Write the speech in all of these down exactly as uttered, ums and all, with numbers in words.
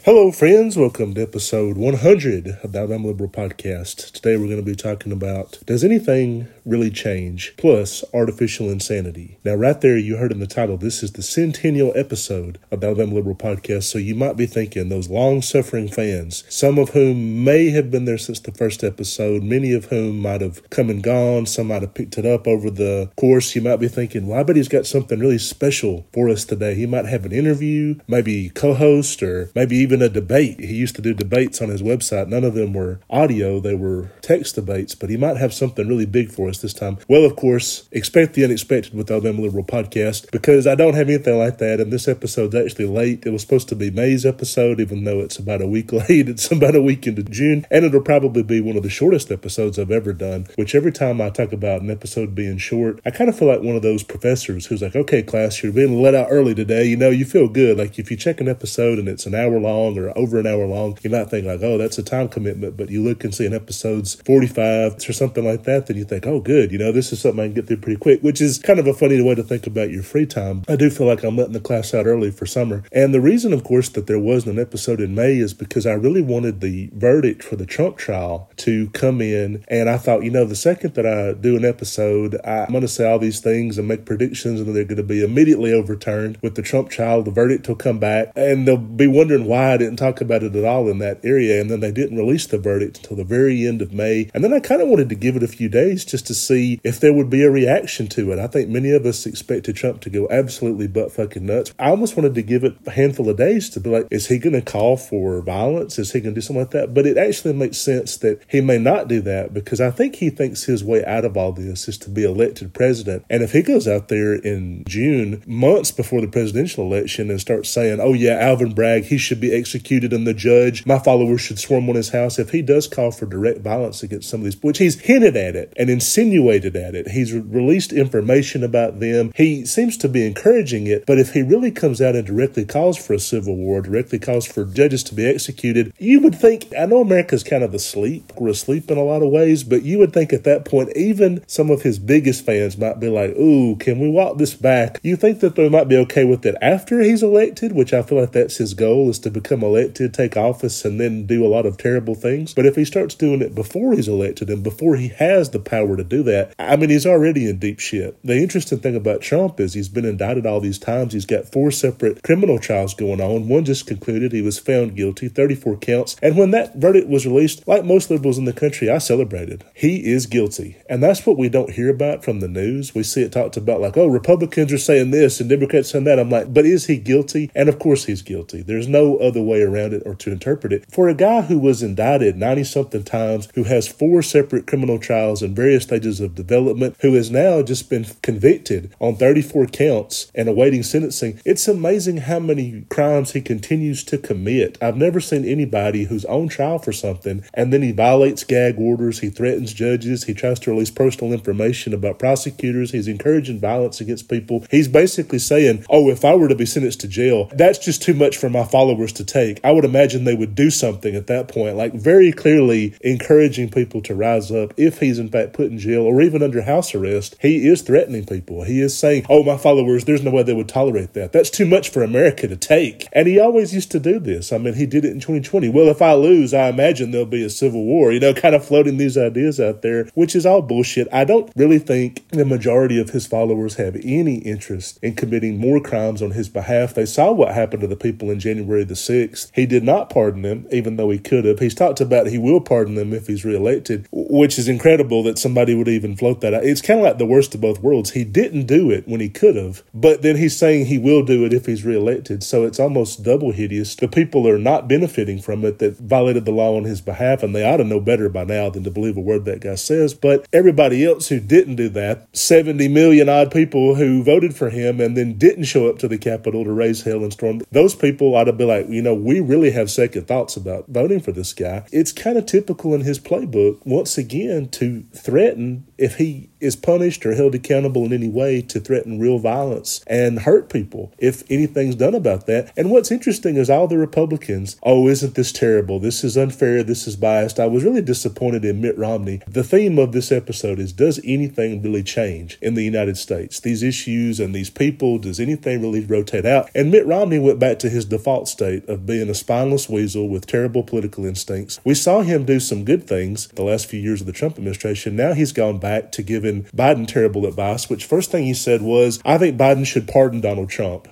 Hello, friends. Welcome to episode one hundred of the Alabama Liberal Podcast. Today we're going to be talking about, does anything really change? Plus, artificial insanity. Now, right there, you heard in the title, this is the centennial episode of the Alabama Liberal Podcast, so you might be thinking, those long-suffering fans, some of whom may have been there since the first episode, many of whom might have come and gone, some might have picked it up over the course. You might be thinking, well, I bet he's got something really special for us today. He might have an interview, maybe co-host, or maybe even Even a debate. He used to do debates on his website. None of them were audio. They were text debates, but he might have something really big for us this time. Well, of course, expect the unexpected with the Alabama Liberal Podcast, because I don't have anything like that, and this episode's actually late. It was supposed to be May's episode, even though it's about a week late. It's about a week into June, and it'll probably be one of the shortest episodes I've ever done, which every time I talk about an episode being short, I kind of feel like one of those professors who's like, okay, class, you're being let out early today. You know, you feel good. Like if you check an episode and it's an hour long, or over an hour long, you might think like, oh, that's a time commitment, but you look and see an episode's forty-five or something like that, then you think, oh, good, you know, this is something I can get through pretty quick, which is kind of a funny way to think about your free time. I do feel like I'm letting the class out early for summer. And the reason, of course, that there wasn't an episode in May is because I really wanted the verdict for the Trump trial to come in, and I thought, you know, the second that I do an episode, I'm going to say all these things and make predictions, and they're going to be immediately overturned with the Trump trial. The verdict will come back, and they'll be wondering why I didn't talk about it at all in that area. And then they didn't release the verdict until the very end of May. And then I kind of wanted to give it a few days just to see if there would be a reaction to it. I think many of us expected Trump to go absolutely butt fucking nuts. I almost wanted to give it a handful of days to be like, is he going to call for violence? Is he going to do something like that? But it actually makes sense that he may not do that, because I think he thinks his way out of all this is to be elected president. And if he goes out there in June, months before the presidential election, and starts saying, oh yeah, Alvin Bragg, he should be executed, and the judge, my followers should swarm on his house. If he does call for direct violence against some of these, which he's hinted at it and insinuated at it, he's re- released information about them. He seems to be encouraging it, but if he really comes out and directly calls for a civil war, directly calls for judges to be executed, you would think, I know America's kind of asleep, we're asleep in a lot of ways, but you would think at that point, even some of his biggest fans might be like, ooh, can we walk this back? You think that they might be okay with it after he's elected, which I feel like that's his goal, is to become elected, take office, and then do a lot of terrible things. But if he starts doing it before he's elected and before he has the power to do that, I mean, he's already in deep shit. The interesting thing about Trump is he's been indicted all these times. He's got four separate criminal trials going on. One just concluded. He was found guilty, thirty-four counts. And when that verdict was released, like most liberals in the country, I celebrated. He is guilty. And that's what we don't hear about from the news. We see it talked about like, oh, Republicans are saying this and Democrats saying that. I'm like, but is he guilty? And of course he's guilty. There's no other way around it or to interpret it. For a guy who was indicted ninety-something times, who has four separate criminal trials in various stages of development, who has now just been convicted on thirty-four counts and awaiting sentencing, it's amazing how many crimes he continues to commit. I've never seen anybody who's on trial for something and then he violates gag orders, he threatens judges, he tries to release personal information about prosecutors, he's encouraging violence against people. He's basically saying, oh, if I were to be sentenced to jail, that's just too much for my followers to take. I would imagine they would do something at that point, like very clearly encouraging people to rise up. If he's in fact put in jail or even under house arrest, he is threatening people. He is saying, oh, my followers, there's no way they would tolerate that. That's too much for America to take. And he always used to do this. I mean, he did it in twenty twenty. Well, if I lose, I imagine there'll be a civil war, you know, kind of floating these ideas out there, which is all bullshit. I don't really think the majority of his followers have any interest in committing more crimes on his behalf. They saw what happened to the people in January the sixth. He did not pardon them, even though he could have. He's talked about he will pardon them if he's reelected, which is incredible that somebody would even float that out. It's kind of like the worst of both worlds. He didn't do it when he could have, but then he's saying he will do it if he's reelected. So it's almost double hideous. The people are not benefiting from it that violated the law on his behalf, and they ought to know better by now than to believe a word that guy says. But everybody else who didn't do that, seventy million odd people who voted for him and then didn't show up to the Capitol to raise hell and storm, those people ought to be like, you know, we really have second thoughts about voting for this guy. It's kind of typical in his playbook, once again, to threaten if he is punished or held accountable in any way to threaten real violence and hurt people if anything's done about that. And what's interesting is all the Republicans, oh, isn't this terrible? This is unfair. This is biased. I was really disappointed in Mitt Romney. The theme of this episode is, does anything really change in the United States? These issues and these people, does anything really rotate out? And Mitt Romney went back to his default state of being a spineless weasel with terrible political instincts. We saw him do some good things the last few years of the Trump administration. Now he's gone back to giving Biden terrible advice, which first thing he said was, I think Biden should pardon Donald Trump,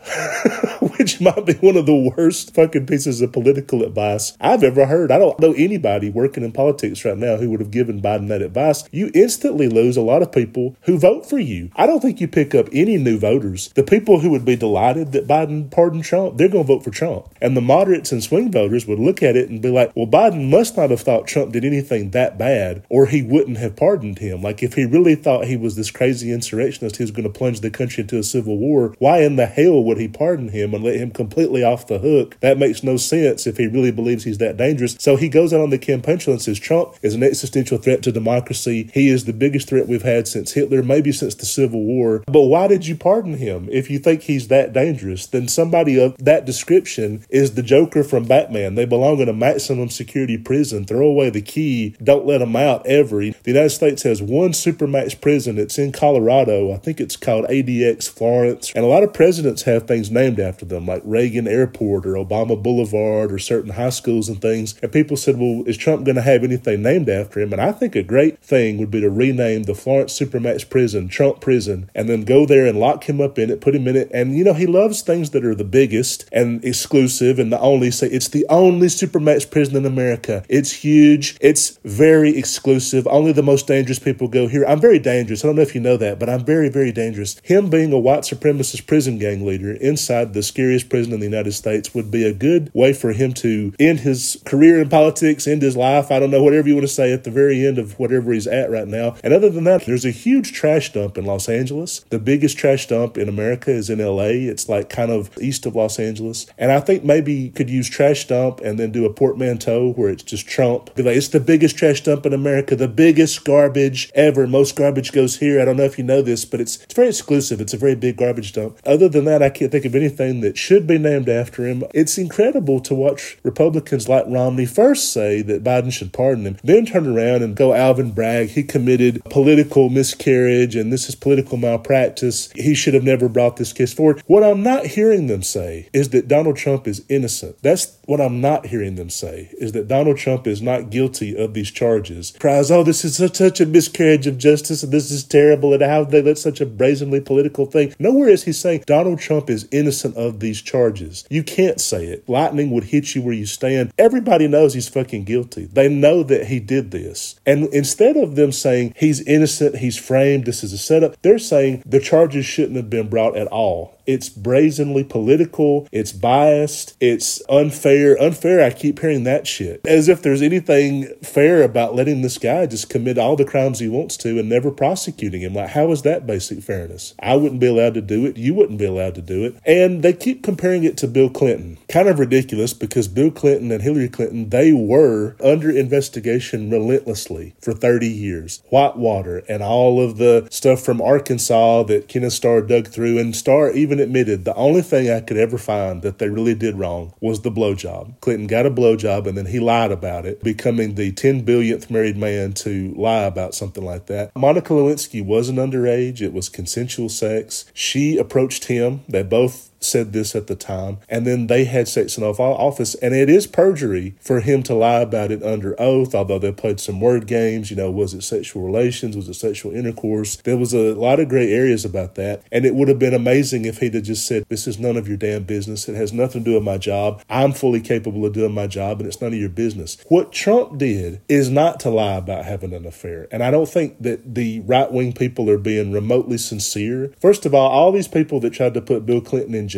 which might be one of the worst fucking pieces of political advice I've ever heard. I don't know anybody working in politics right now who would have given Biden that advice. You instantly lose a lot of people who vote for you. I don't think you pick up any new voters. The people who would be delighted that Biden pardoned Trump, they're going to vote for Trump. And the moderates and swing voters would look at it and be like, well, Biden must not have thought Trump did anything that bad, or he wouldn't have pardoned him. Like, if he really thought he was this crazy insurrectionist who's going to plunge the country into a civil war, why in the hell would he pardon him and let him completely off the hook? That makes no sense if he really believes he's that dangerous. So he goes out on the campaign trail and says Trump is an existential threat to democracy. He is the biggest threat we've had since Hitler, maybe since the Civil War. But why did you pardon him? If you think he's that dangerous, then somebody of that description is the Joker from Batman. They belong in a maximum security prison. Throw away the key. Don't let them out ever. The United States has one supermax prison. It's in Colorado. I think it's called A D X Florence. And a lot of presidents have things named after them, like Reagan Airport or Obama Boulevard or certain high schools and things. And people said, well, is Trump going to have anything named after him? And I think a great thing would be to rename the Florence Supermax Prison Trump Prison, and then go there and lock him up in it, put him in it. And, you know, he loves things that are the biggest and exclusive and the only, say, it's the only Supermax prison in America. It's huge. It's very exclusive. Only the most dangerous people go here. I'm very dangerous. I don't know if you know that, but I'm very, very dangerous. Him being a white supremacist prison gang leader inside the scariest prison in the United States would be a good way for him to end his career in politics, end his life. I don't know, whatever you want to say, at the very end of whatever he's at right now. And other than that, there's a huge trash dump in Los Angeles. The biggest trash dump in America is in L A. It's like kind of east of Los Angeles. And I think maybe could use trash dump and then do a portmanteau where it's just Trump. Be like, it's the biggest trash dump in America, the biggest garbage ever. Most garbage goes here. I don't know if you know this, but it's, it's very exclusive. It's a very big garbage dump. Other than that, I can't think of anything that should be named after him. It's incredible to watch Republicans like Romney first say that Biden should pardon him, then turn around and go Alvin Bragg. He committed political miscarriage and this is political malpractice. He should have never brought this case forward. What I'm not hearing them say is that Donald Trump is innocent. That's what I'm not hearing them say, is that Donald Trump is not guilty of these charges. Cries, oh, this is such, such a miscarriage of justice and this is terrible and how they let such a brazenly political thing. Nowhere is he saying Donald Trump is innocent of these charges. You can't say it. Lightning would hit you where you stand. Everybody knows he's fucking guilty. They know that he did this. And instead of them saying he's innocent, he's framed, this is a setup, they're saying the charges shouldn't have been brought at all. It's brazenly political. It's biased. It's unfair. Unfair, I keep hearing that shit. As if there's anything fair about letting this guy just commit all the crimes he wants to and never prosecuting him. Like, how is that basic fairness? I wouldn't be allowed to do it. You wouldn't be allowed to do it. And they keep comparing it to Bill Clinton. Kind of ridiculous because Bill Clinton and Hillary Clinton, they were under investigation relentlessly for thirty years. Whitewater and all of the stuff from Arkansas that Kenneth Starr dug through, and Starr even admitted the only thing I could ever find that they really did wrong was the blowjob. Clinton got a blowjob and then he lied about it, becoming the ten billionth married man to lie about something like that. Monica Lewinsky wasn't underage. It was consensual sex. She approached him. They both said this at the time, and then they had sex in office, and it is perjury for him to lie about it under oath, although they played some word games. You know, was it sexual relations? Was it sexual intercourse? There was a lot of gray areas about that, and it would have been amazing if he'd have just said, this is none of your damn business. It has nothing to do with my job. I'm fully capable of doing my job, and it's none of your business. What Trump did is not to lie about having an affair, and I don't think that the right-wing people are being remotely sincere. First of all, all these people that tried to put Bill Clinton in jail for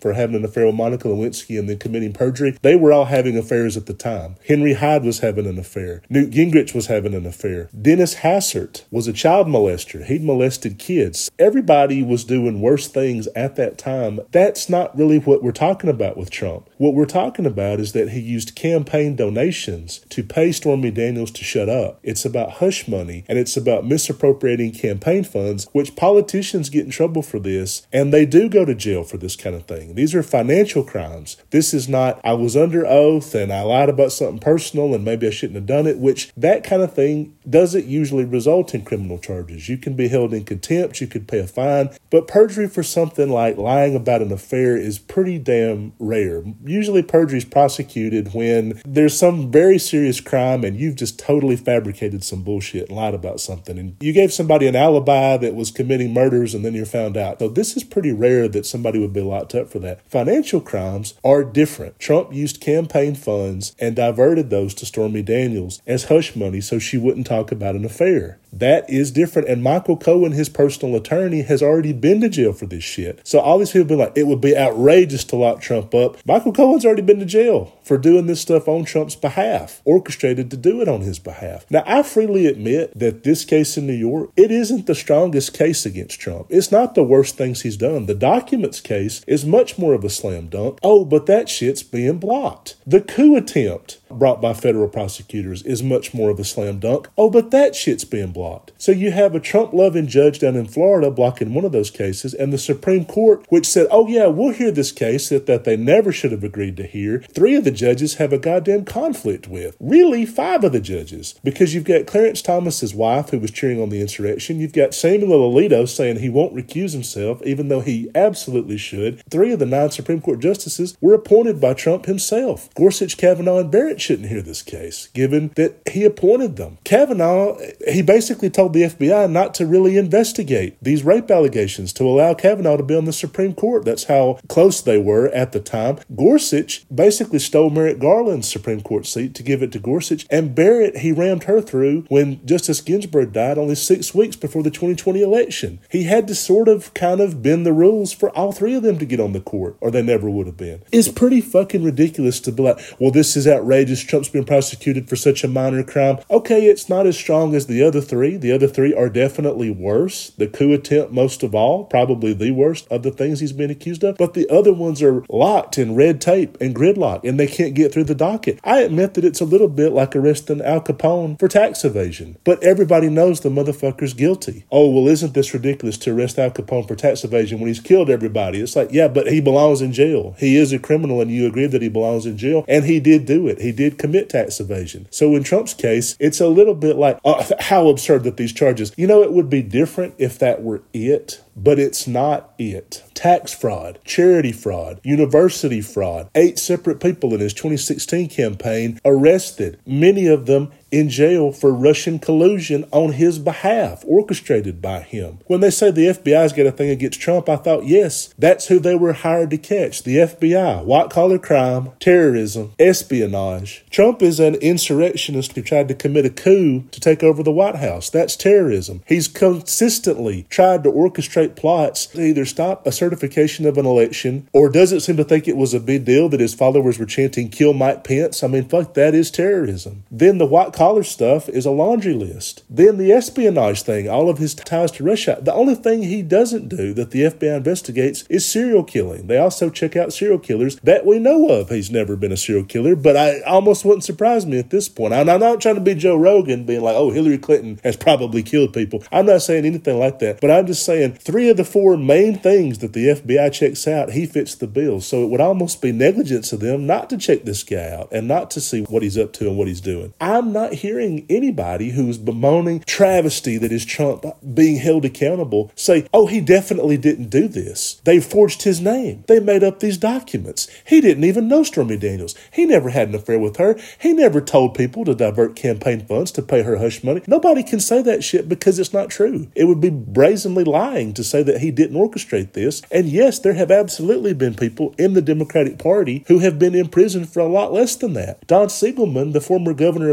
for having an affair with Monica Lewinsky and then committing perjury, they were all having affairs at the time. Henry Hyde was having an affair. Newt Gingrich was having an affair. Dennis Hassert was a child molester. He'd molested kids. Everybody was doing worse things at that time. That's not really what we're talking about with Trump. What we're talking about is that he used campaign donations to pay Stormy Daniels to shut up. It's about hush money, and it's about misappropriating campaign funds, which politicians get in trouble for this, and they do go to jail for this kind of thing. These are financial crimes. This is not, I was under oath and I lied about something personal and maybe I shouldn't have done it, which that kind of thing doesn't usually result in criminal charges. You can be held in contempt, you could pay a fine, but perjury for something like lying about an affair is pretty damn rare. Usually perjury is prosecuted when there's some very serious crime and you've just totally fabricated some bullshit and lied about something. And you gave somebody an alibi that was committing murders and then you're found out. So this is pretty rare that somebody would be locked up for that. Financial crimes are different. Trump used campaign funds and diverted those to Stormy Daniels as hush money so she wouldn't talk about an affair. That is different. And Michael Cohen, his personal attorney, has already been to jail for this shit. So all these people be like, it would be outrageous to lock Trump up. Michael Cohen's already been to jail for doing this stuff on Trump's behalf, orchestrated to do it on his behalf. Now, I freely admit that this case in New York, it isn't the strongest case against Trump. It's not the worst things he's done. The documents case is much more of a slam dunk. Oh, but that shit's being blocked. The coup attempt brought by federal prosecutors is much more of a slam dunk. Oh, but that shit's being blocked. So you have a Trump-loving judge down in Florida blocking one of those cases, and the Supreme Court, which said, oh yeah, we'll hear this case that, that they never should have agreed to hear. Three of the judges have a goddamn conflict with. Really, five of the judges. Because you've got Clarence Thomas's wife, who was cheering on the insurrection. You've got Samuel Alito saying he won't recuse himself, even though he absolutely should. Three of the nine Supreme Court justices were appointed by Trump himself. Gorsuch, Kavanaugh, and Barrett shouldn't hear this case, given that he appointed them. Kavanaugh, he basically told the F B I not to really investigate these rape allegations, to allow Kavanaugh to be on the Supreme Court. That's how close they were at the time. Gorsuch basically stole Merrick Garland's Supreme Court seat to give it to Gorsuch, and Barrett, he rammed her through when Justice Ginsburg died only six weeks before the twenty twenty election. He had to sort of kind of bend the rules for all three of them to get on the court, or they never would have been. It's pretty fucking ridiculous to be like, well, this is outrageous. Trump's been prosecuted for such a minor crime. Okay, it's not as strong as the other three. The other three are definitely worse. The coup attempt, most of all, probably the worst of the things he's been accused of. But the other ones are locked in red tape and gridlock, and they can't get through the docket. I admit that it's a little bit like arresting Al Capone for tax evasion, but everybody knows the motherfucker's guilty. Oh, well, isn't this ridiculous to arrest Al Capone for tax evasion when he's killed everybody? It's like, yeah, but he belongs in jail. He is a criminal, and you agree that he belongs in jail, and he did do it. He did commit tax evasion. So in Trump's case, it's a little bit like, oh, how absurd that these charges. You know, it would be different if that were it, but it's not it. Tax fraud, charity fraud, university fraud. Eight separate people in his twenty sixteen campaign arrested, many of them in jail for Russian collusion on his behalf, orchestrated by him. When they say the F B I's got a thing against Trump, I thought, yes, that's who they were hired to catch. The F B I, white-collar crime, terrorism, espionage. Trump is an insurrectionist who tried to commit a coup to take over the White House. That's terrorism. He's consistently tried to orchestrate plots to either stop a certification of an election, or doesn't seem to think it was a big deal that his followers were chanting, kill Mike Pence. I mean, fuck, that is terrorism. Then the white collar stuff is a laundry list. Then the espionage thing, all of his ties to Russia. The only thing he doesn't do that the F B I investigates is serial killing. They also check out serial killers that we know of. He's never been a serial killer, but I almost wouldn't surprise me at this point. I'm not trying to be Joe Rogan being like, oh, Hillary Clinton has probably killed people. I'm not saying anything like that, but I'm just saying three of the four main things that the F B I checks out, he fits the bill. So it would almost be negligence of them not to check this guy out and not to see what he's up to and what he's doing. I'm not hearing anybody who's bemoaning travesty that is Trump being held accountable say, oh, he definitely didn't do this. They forged his name. They made up these documents. He didn't even know Stormy Daniels. He never had an affair with her. He never told people to divert campaign funds to pay her hush money. Nobody can say that shit because it's not true. It would be brazenly lying to say that he didn't orchestrate this. And yes, there have absolutely been people in the Democratic Party who have been in prison for a lot less than that. Don Siegelman, the former governor of Alabama,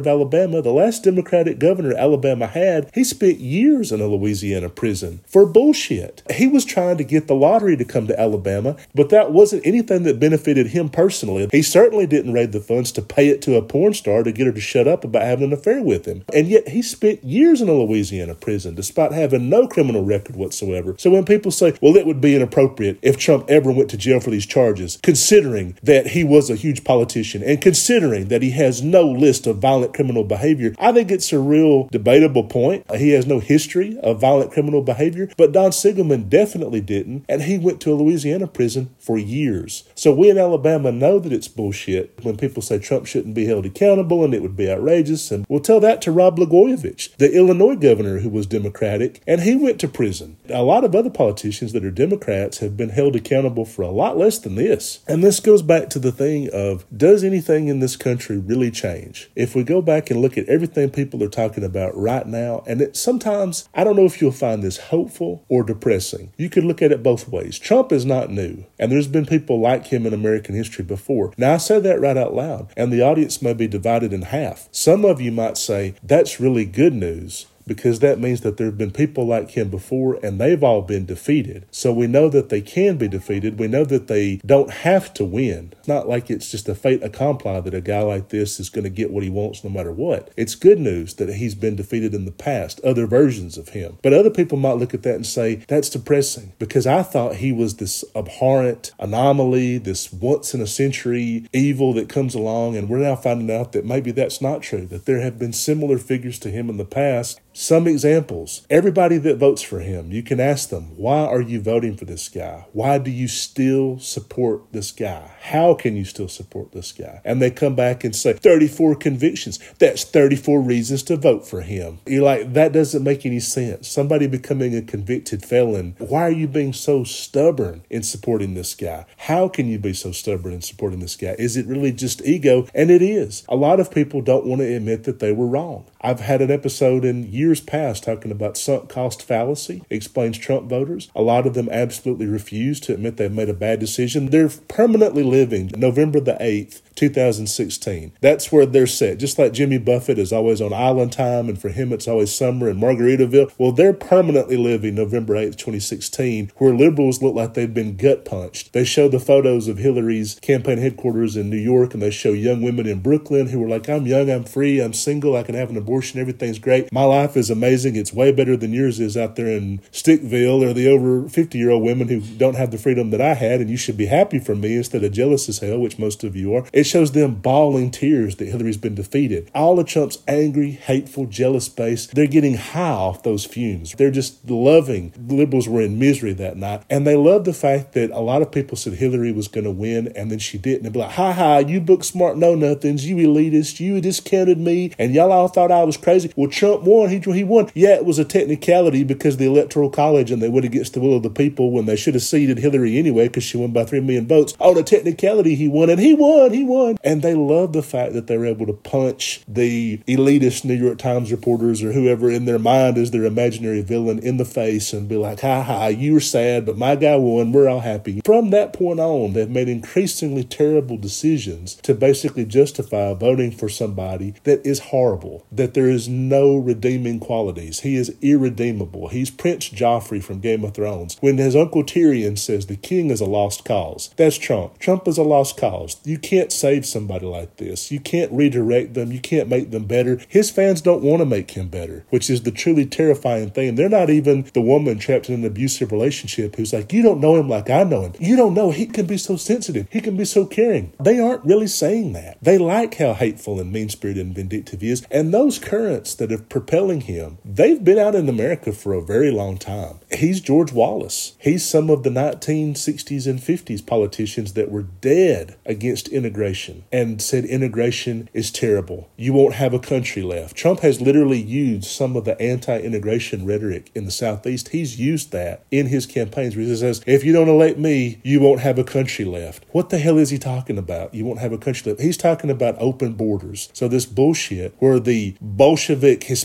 Alabama, the last Democratic governor Alabama had, he spent years in a Louisiana prison for bullshit. He was trying to get the lottery to come to Alabama, but that wasn't anything that benefited him personally. He certainly didn't raise the funds to pay it to a porn star to get her to shut up about having an affair with him. And yet he spent years in a Louisiana prison despite having no criminal record whatsoever. So when people say, well, it would be inappropriate if Trump ever went to jail for these charges, considering that he was a huge politician and considering that he has no list of violent criminal behavior, I think it's a real debatable point. He has no history of violent criminal behavior, but Don Siegelman definitely didn't, and he went to a Louisiana prison for years. So we in Alabama know that it's bullshit when people say Trump shouldn't be held accountable and it would be outrageous, and we'll tell that to Rod Blagojevich, the Illinois governor who was Democratic, and he went to prison. A lot of other politicians that are Democrats have been held accountable for a lot less than this. And this goes back to the thing of, does anything in this country really change? If we go back and look at everything people are talking about right now, and it, sometimes, I don't know if you'll find this hopeful or depressing. You could look at it both ways. Trump is not new, and there's been people like him in American history before. Now, I say that right out loud, and the audience may be divided in half. Some of you might say, that's really good news, because that means that there have been people like him before and they've all been defeated. So we know that they can be defeated. We know that they don't have to win. It's not like it's just a fait accompli that a guy like this is going to get what he wants no matter what. It's good news that he's been defeated in the past, other versions of him. But other people might look at that and say, that's depressing, because I thought he was this abhorrent anomaly, this once in a century evil that comes along, and we're now finding out that maybe that's not true, that there have been similar figures to him in the past. Some examples. Everybody that votes for him, you can ask them, why are you voting for this guy? Why do you still support this guy? How can you still support this guy? And they come back and say, thirty-four convictions. That's thirty-four reasons to vote for him. You're like, that doesn't make any sense. Somebody becoming a convicted felon, why are you being so stubborn in supporting this guy? How can you be so stubborn in supporting this guy? Is it really just ego? And it is. A lot of people don't want to admit that they were wrong. I've had an episode in years past talking about sunk cost fallacy, explains Trump voters. A lot of them absolutely refuse to admit they've made a bad decision. They're permanently living November the eighth, two thousand sixteen. That's where they're set. Just like Jimmy Buffett is always on island time, and for him it's always summer in Margaritaville. Well, they're permanently living November eighth, twenty sixteen, where liberals look like they've been gut punched. They show the photos of Hillary's campaign headquarters in New York, and they show young women in Brooklyn who are like, I'm young, I'm free, I'm single, I can have an abortion, everything's great. My life is amazing. It's way better than yours is out there in Stickville, or the over fifty-year-old women who don't have the freedom that I had, and you should be happy for me instead of jealous as hell, which most of you are. It shows them bawling tears that Hillary's been defeated. All of Trump's angry, hateful, jealous base, they're getting high off those fumes. They're just loving. The liberals were in misery that night, and they love the fact that a lot of people said Hillary was going to win, and then she didn't. They'd be like, ha ha, you book smart know-nothings, you elitists, you discounted me, and y'all all thought I was crazy. Well, Trump won. He, he won. Yeah, it was a technicality because of the Electoral College, and they went against the will of the people when they should have seated Hillary anyway because she won by three million votes. On a technicality, he won, and he won, he won. And they love the fact that they were able to punch the elitist New York Times reporters or whoever in their mind is their imaginary villain in the face and be like, ha ha, you were sad, but my guy won, we're all happy. From that point on, they've made increasingly terrible decisions to basically justify voting for somebody that is horrible, that there is no redeeming qualities. He is irredeemable. He's Prince Joffrey from Game of Thrones. When his Uncle Tyrion says the king is a lost cause, that's Trump. Trump is a lost cause. You can't save somebody like this. You can't redirect them. You can't make them better. His fans don't want to make him better, which is the truly terrifying thing. They're not even the woman trapped in an abusive relationship who's like, you don't know him like I know him. You don't know he can be so sensitive. He can be so caring. They aren't really saying that. They like how hateful and mean-spirited and vindictive he is. And those currents that are propelling him, they've been out in America for a very long time. He's George Wallace. He's some of the nineteen sixties and fifties politicians that were dead against integration and said integration is terrible. You won't have a country left. Trump has literally used some of the anti-integration rhetoric in the Southeast. He's used that in his campaigns where he says, if you don't elect me, you won't have a country left. What the hell is he talking about? You won't have a country left. He's talking about open borders. So this bullshit where the Bolshevik Hispanic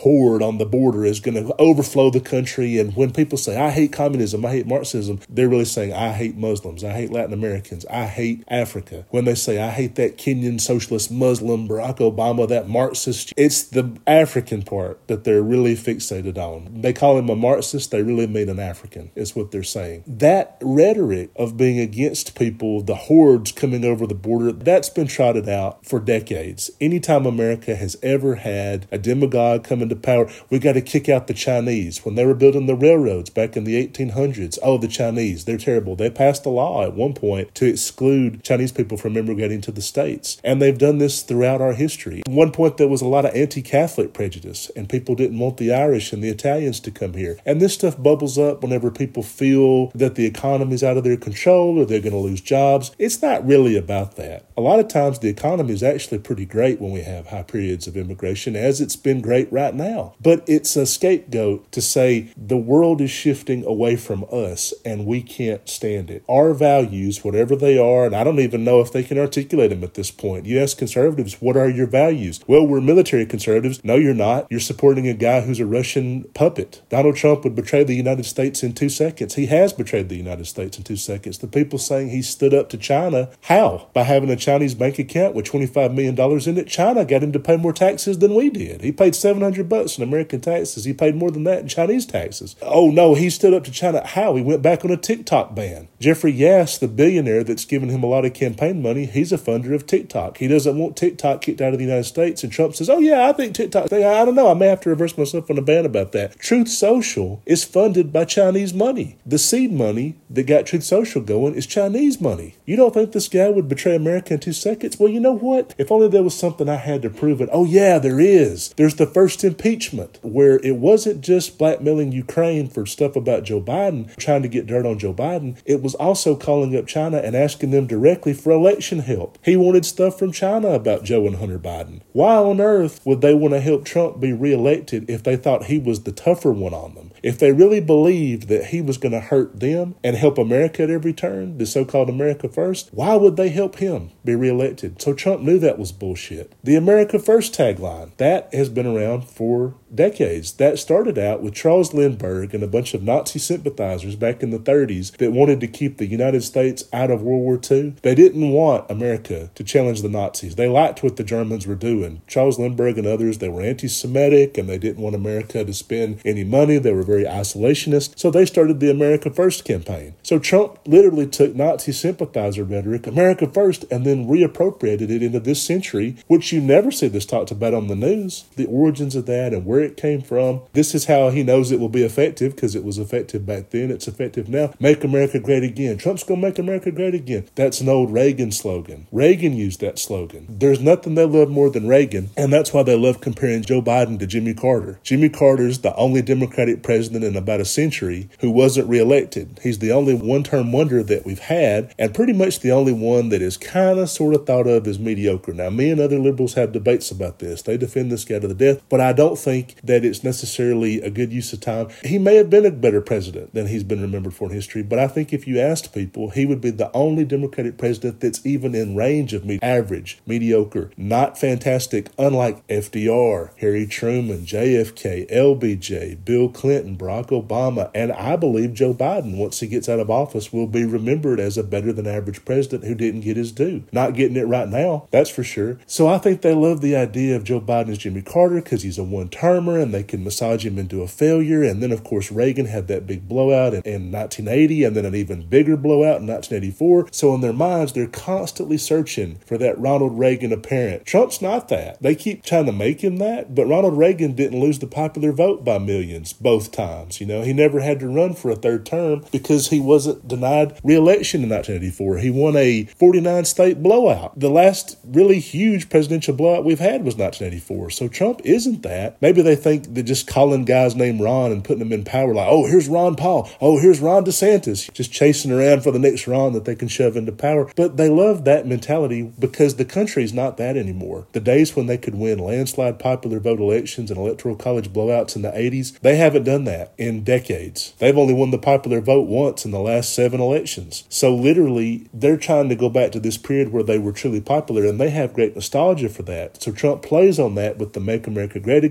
horde on the border is going to overflow the country. And when people say, I hate communism, I hate Marxism, they're really saying, I hate Muslims, I hate Latin Americans, I hate Africa. When they say, I hate that Kenyan socialist Muslim, Barack Obama, that Marxist, it's the African part that they're really fixated on. They call him a Marxist, they really mean an African, is what they're saying. That rhetoric of being against people, the hordes coming over the border, that's been trotted out for decades. Anytime America has ever had a demagogue come into power, we got to kick out the Chinese. When they were building the railroads back in the eighteen hundreds, oh, the Chinese, they're terrible. They passed a law at one point to exclude Chinese people from immigrating to the States. And they've done this throughout our history. At one point, there was a lot of anti-Catholic prejudice, and people didn't want the Irish and the Italians to come here. And this stuff bubbles up whenever people feel that the economy's out of their control or they're going to lose jobs. It's not really about that. A lot of times, the economy is actually pretty great when we have high periods of immigration, as it's been great right now. But it's a scapegoat to say the world is shifting away from us and we can't stand it. Our values, whatever they are, and I don't even know if they can articulate them at this point. You ask conservatives, what are your values? Well, we're military conservatives. No, you're not. You're supporting a guy who's a Russian puppet. Donald Trump would betray the United States in two seconds. He has betrayed the United States in two seconds. The people saying he stood up to China, how? By having a Chinese bank account with twenty-five million dollars in it. China got him to pay more taxes than we did. He paid seven hundred bucks in American taxes. He paid more than that in Chinese taxes. Oh, no, he stood up to China. How? He went back on a TikTok ban. Jeffrey Yass, the billionaire that's given him a lot of campaign money, he's a funder of TikTok. He doesn't want TikTok kicked out of the United States. And Trump says, oh, yeah, I think TikTok, I don't know, I may have to reverse myself on a ban about that. Truth Social is funded by Chinese money. The seed money that got Truth Social going is Chinese money. You don't think this guy would betray America in two seconds? Well, you know what? If only there was something I had to prove it. Oh, yeah, there is. There's the first impeachment where it wasn't just blackmailing Ukraine for stuff about Joe Biden, trying to get dirt on Joe Biden. It was also calling up China and asking them directly for election help. He wanted stuff from China about Joe and Hunter Biden. Why on earth would they want to help Trump be reelected if they thought he was the tougher one on them? If they really believed that he was going to hurt them and help America at every turn, the so-called America First, why would they help him be reelected? So Trump knew that was bullshit. The America First tagline, that has been around for decades. That started out with Charles Lindbergh and a bunch of Nazi sympathizers back in the thirties that wanted to keep the United States out of World War Two. They didn't want America to challenge the Nazis. They liked what the Germans were doing. Charles Lindbergh and others, they were anti-Semitic and they didn't want America to spend any money. They were very isolationist. So they started the America First campaign. So Trump literally took Nazi sympathizer rhetoric, America First, and then reappropriated it into this century, which you never see this talked about on the news. The origins of that and where it came from. This is how he knows it will be effective, because it was effective back then. It's effective now. Make America great again. Trump's going to make America great again. That's an old Reagan slogan. Reagan used that slogan. There's nothing they love more than Reagan, and that's why they love comparing Joe Biden to Jimmy Carter. Jimmy Carter's the only Democratic president in about a century who wasn't reelected. He's the only one-term wonder that we've had, and pretty much the only one that is kind of sort of thought of as mediocre. Now, me and other liberals have debates about this. They defend this guy to the death, but I don't think that it's necessarily a good use of time. He may have been a better president than he's been remembered for in history, but I think if you asked people, he would be the only Democratic president that's even in range of me- average, mediocre, not fantastic, unlike F D R, Harry Truman, J F K, L B J, Bill Clinton, Barack Obama, and I believe Joe Biden, once he gets out of office, will be remembered as a better than average president who didn't get his due. Not getting it right now, that's for sure. So I think they love the idea of Joe Biden as Jimmy Carter because he's a one-termer and they can massage him into a failure. And then, of course, Reagan had that big blowout in, in nineteen eighty and then an even bigger blowout in nineteen eighty-four. So in their minds, they're constantly searching for that Ronald Reagan apparent. Trump's not that. They keep trying to make him that, but Ronald Reagan didn't lose the popular vote by millions both times. You know, he never had to run for a third term because he wasn't denied re-election in nineteen eighty-four. He won a forty-nine state blowout. The last really huge presidential blowout we've had was nineteen eighty-four. So Trump isn't that. Maybe they think that just calling guys named Ron and putting them in power, like, oh, here's Ron Paul. Oh, here's Ron DeSantis. Just chasing around for the next Ron that they can shove into power. But they love that mentality because the country's not that anymore. The days when they could win landslide popular vote elections and electoral college blowouts in the eighties, they haven't done that in decades. They've only won the popular vote once in the last seven elections. So literally, they're trying to go back to this period where they were truly popular, and they have great nostalgia for that. So Trump plays on that with the Make America Great Again slogan.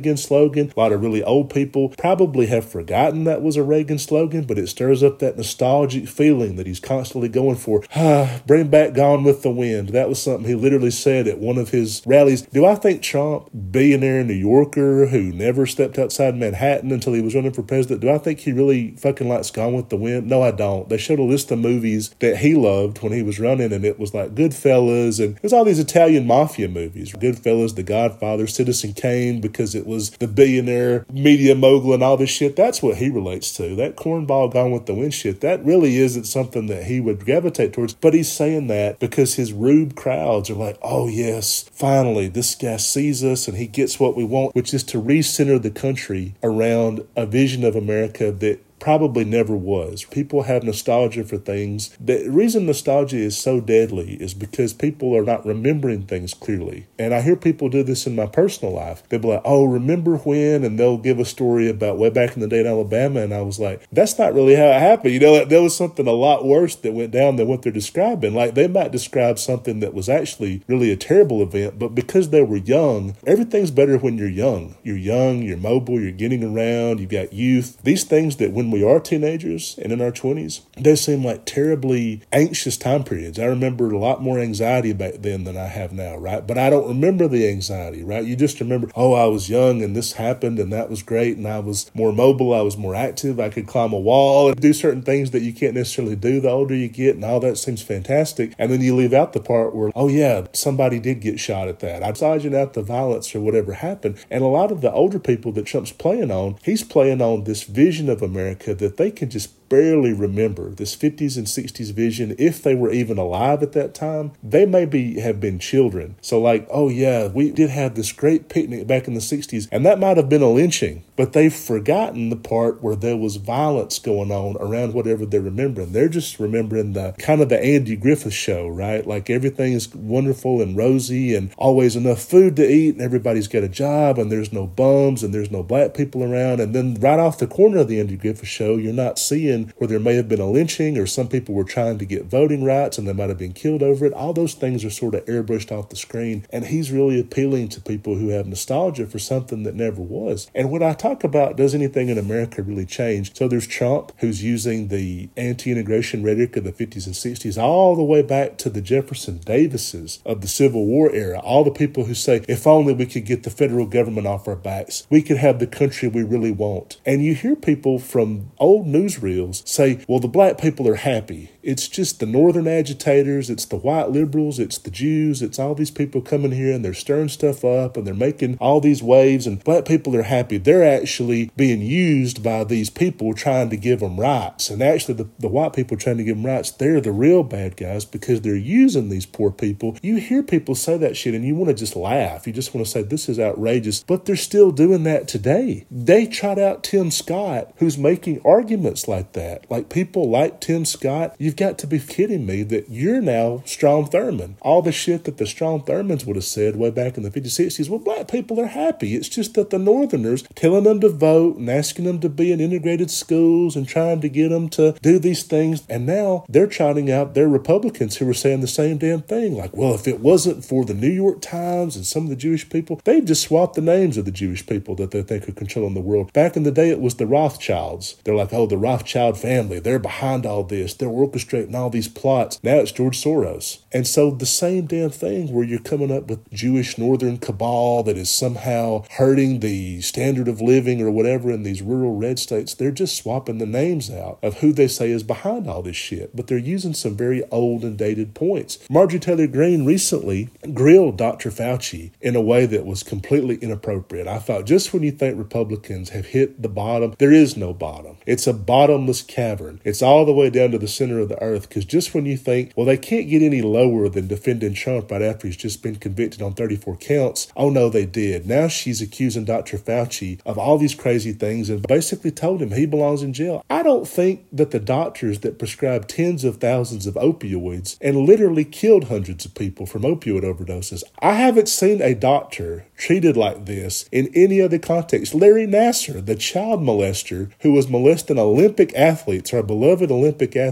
slogan. A lot of really old people probably have forgotten that was a Reagan slogan, but it stirs up that nostalgic feeling that he's constantly going for. Ah, bring back Gone with the Wind. That was something he literally said at one of his rallies. Do I think Trump, billionaire New Yorker who never stepped outside Manhattan until he was running for president, do I think he really fucking likes Gone with the Wind? No, I don't. They showed a list of movies that he loved when he was running, and it was like Goodfellas, and there's all these Italian mafia movies. Goodfellas, The Godfather, Citizen Kane, because it was the billionaire media mogul and all this shit. That's what he relates to. That cornball Gone with the Wind shit, that really isn't something that he would gravitate towards. But he's saying that because his rube crowds are like, oh yes, finally, this guy sees us and he gets what we want, which is to recenter the country around a vision of America that probably never was. People have nostalgia for things. The reason nostalgia is so deadly is because people are not remembering things clearly. And I hear people do this in my personal life. They'll be like, oh, remember when? And they'll give a story about way back in the day in Alabama. And I was like, that's not really how it happened. You know, there was something a lot worse that went down than what they're describing. Like, they might describe something that was actually really a terrible event, but because they were young, everything's better when you're young. You're young, you're mobile, you're getting around, you've got youth. These things that when we are teenagers and in our twenties, they seem like terribly anxious time periods. I remember a lot more anxiety back then than I have now, right? But I don't remember the anxiety, right? You just remember, oh, I was young and this happened and that was great and I was more mobile, I was more active, I could climb a wall and do certain things that you can't necessarily do the older you get, and all that seems fantastic. And then you leave out the part where, oh yeah, somebody did get shot at that. I'm dodging out the violence or whatever happened. And a lot of the older people that Trump's playing on, he's playing on this vision of America that they can just barely remember, this fifties and sixties vision. If they were even alive at that time, they maybe have been children. So like, oh yeah, we did have this great picnic back in the sixties, and that might have been a lynching, but they've forgotten the part where there was violence going on around whatever they're remembering. They're just remembering the kind of the Andy Griffith show, right? Like everything is wonderful and rosy and always enough food to eat and everybody's got a job and there's no bums and there's no black people around. And then right off the corner of the Andy Griffith show, you're not seeing where there may have been a lynching or some people were trying to get voting rights and they might have been killed over it. All those things are sort of airbrushed off the screen. And he's really appealing to people who have nostalgia for something that never was. And when I talk about does anything in America really change? So there's Trump, who's using the anti-integration rhetoric of the fifties and sixties all the way back to the Jefferson Davises of the Civil War era. All the people who say, if only we could get the federal government off our backs, we could have the country we really want. And you hear people from old newsreels say, well, the black people are happy. It's just the northern agitators, it's the white liberals, it's the Jews, it's all these people coming here and they're stirring stuff up and they're making all these waves and black people are happy. They're actually being used by these people trying to give them rights. And actually the, the white people trying to give them rights, they're the real bad guys because they're using these poor people. You hear people say that shit and you want to just laugh. You just want to say, this is outrageous. But they're still doing that today. They tried out Tim Scott, who's making arguments like that. Like people like Tim Scott, you've got to be kidding me that you're now Strom Thurmond. All the shit that the Strom Thurmonds would have said way back in the fifties, sixties, well, black people are happy. It's just that the Northerners telling them to vote and asking them to be in integrated schools and trying to get them to do these things. And now they're trotting out their Republicans who are saying the same damn thing. Like, well, if it wasn't for the New York Times and some of the Jewish people, they'd just swap the names of the Jewish people that they think are controlling the world. Back in the day, it was the Rothschilds. They're like, oh, the Rothschild family, they're behind all this. They're orchestrating all these plots. Now it's George Soros. And so the same damn thing where you're coming up with Jewish Northern cabal that is somehow hurting the standard of living or whatever in these rural red states, they're just swapping the names out of who they say is behind all this shit. But they're using some very old and dated points. Marjorie Taylor Greene recently grilled Doctor Fauci in a way that was completely inappropriate. I thought, just when you think Republicans have hit the bottom, there is no bottom. It's a bottomless cavern. It's all the way down to the center of the earth, because just when you think, well, they can't get any lower than defending Trump right after he's just been convicted on thirty-four counts, oh no, they did. Now she's accusing Doctor Fauci of all these crazy things and basically told him he belongs in jail. I don't think that the doctors that prescribed tens of thousands of opioids and literally killed hundreds of people from opioid overdoses, I haven't seen a doctor treated like this in any other context. Larry Nassar, the child molester who was molesting Olympic athletes, our beloved Olympic athletes, and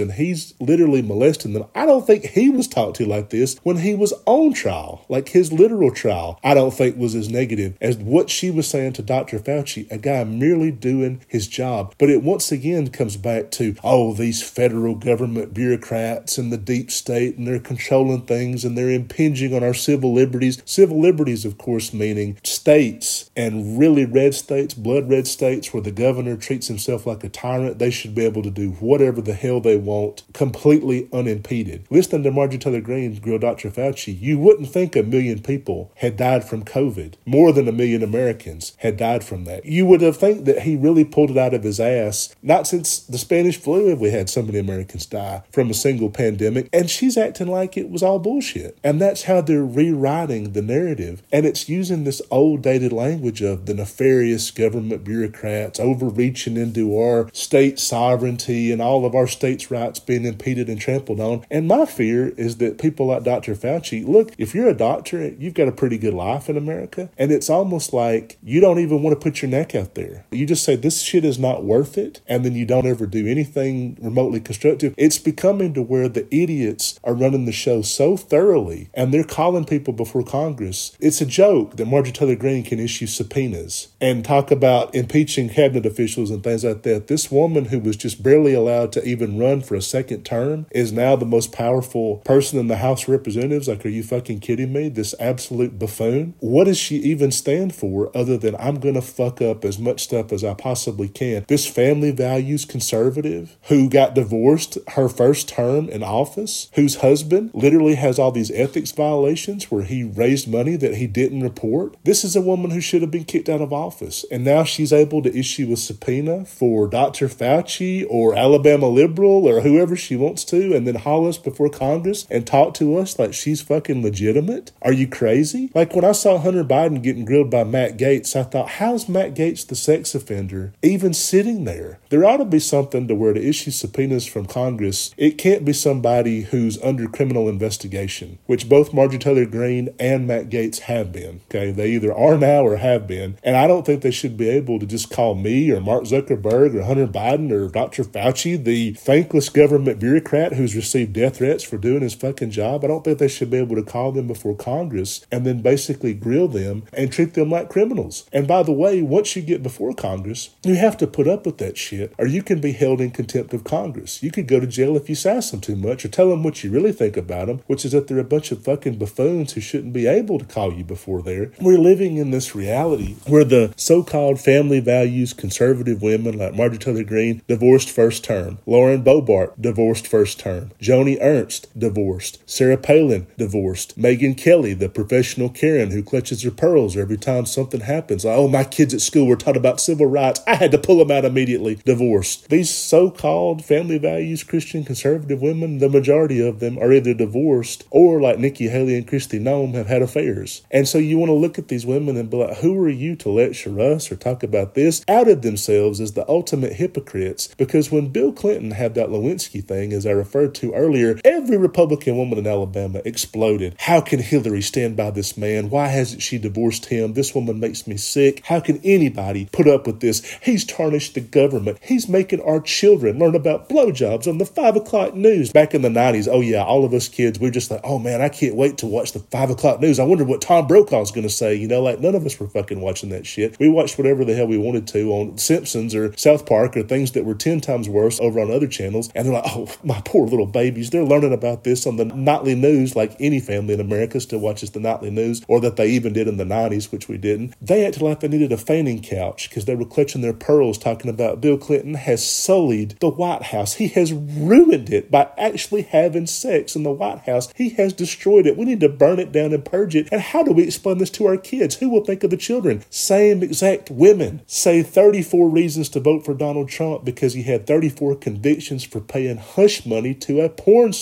and he's literally molesting them. I don't think he was talked to like this when he was on trial. Like his literal trial, I don't think was as negative as what she was saying to Doctor Fauci, a guy merely doing his job. But it once again comes back to, oh, these federal government bureaucrats and the deep state, and they're controlling things and they're impinging on our civil liberties. Civil liberties, of course, meaning states, and really red states, blood red states, where the governor treats himself like a tyrant. They should be able to do whatever the hell they want, completely unimpeded. Listening to Marjorie Taylor Greene grill Doctor Fauci, you wouldn't think a million people had died from COVID. More than a million Americans had died from that. You would have think that he really pulled it out of his ass. Not since the Spanish flu have we had so many Americans die from a single pandemic. And she's acting like it was all bullshit. And that's how they're rewriting the narrative. And it's using this old dated language of the nefarious government bureaucrats overreaching into our state sovereignty and all of our states' rights being impeded and trampled on. And my fear is that people like Doctor Fauci, look, if you're a doctor, you've got a pretty good life in America. And it's almost like you don't even want to put your neck out there. You just say this shit is not worth it. And then you don't ever do anything remotely constructive. It's becoming to where the idiots are running the show so thoroughly and they're calling people before Congress. It's a joke that Marjorie Taylor Greene can issue subpoenas and talk about impeaching cabinet officials and things like that. This woman who was just barely allowed to even run for a second term is now the most powerful person in the House of Representatives. Like, are you fucking kidding me? This absolute buffoon. What does she even stand for other than I'm going to fuck up as much stuff as I possibly can? This family values conservative who got divorced her first term in office, whose husband literally has all these ethics violations where he raised money that he didn't report. This is a woman who should have been kicked out of office. And now she's able to issue a subpoena for Doctor Fauci or Alabama liberal or whoever she wants to, and then haul us before Congress and talk to us like she's fucking legitimate. Are you crazy? Like when I saw Hunter Biden getting grilled by Matt Gaetz, I thought, how's Matt Gaetz, the sex offender, even sitting there? There ought to be something to where to issue subpoenas from Congress, it can't be somebody who's under criminal investigation, which both Marjorie Taylor Greene and Matt Gaetz have been. Okay, they either are now or have been. And I don't think they should be able to just call me or Mark Zuckerberg or Hunter Biden or Doctor Fauci, the thankless government bureaucrat who's received death threats for doing his fucking job. I don't think they should be able to call them before Congress and then basically grill them and treat them like criminals. And by the way, once you get before Congress, you have to put up with that shit, or you can be held in contempt of Congress. You could go to jail if you sass them too much or tell them what you really think about them, which is that they're a bunch of fucking buffoons who shouldn't be able to call you before there. We're living in this reality where the so-called family values conservative women like Marjorie Taylor Greene divorced first term, Lauren Boebert divorced first term, Joni Ernst divorced, Sarah Palin divorced, Megyn Kelly, the professional Karen who clutches her pearls every time something happens. Like, oh, my kids at school were taught about civil rights, I had to pull them out immediately. Divorced. These so-called family values Christian conservative women, the majority of them are either divorced or, like Nikki Haley and Kristi Noem, have had affairs. And so you want to look at these women and be like, who are you to lecture us or talk about this? Outed themselves as the ultimate hypocrites, because when Bill Clinton had that Lewinsky thing, as I referred to earlier, every Republican woman in Alabama exploded. How can Hillary stand by this man? Why hasn't she divorced him? This woman makes me sick. How can anybody put up with this? He's tarnished the government. He's making our children learn about blowjobs on the five o'clock news. Back in the nineties, oh yeah, all of us kids, we we're just like, oh man, I can't wait to watch the five o'clock news. I wonder what Tom Brokaw's going to say. You know, like none of us were fucking watching that shit. We watched whatever the hell we wanted to on Simpsons or South Park or things that were ten times worse over on other channels. And they're like, oh, my poor little babies. They're learning about this on the nightly news like any family in America still watches the nightly news, or that they even did in the nineties, which we didn't. They acted like they needed a fainting couch because they were clutching their pearls talking about Bill Clinton has sullied the White House. He has ruined it by actually having sex in the White House. He has destroyed it. We need to burn it down and purge it. And how do we explain this to our kids? Who will think of the children? Same exact women say thirty-four reasons to vote for Donald Trump because he had thirty-four convictions for paying hush money to a porn star.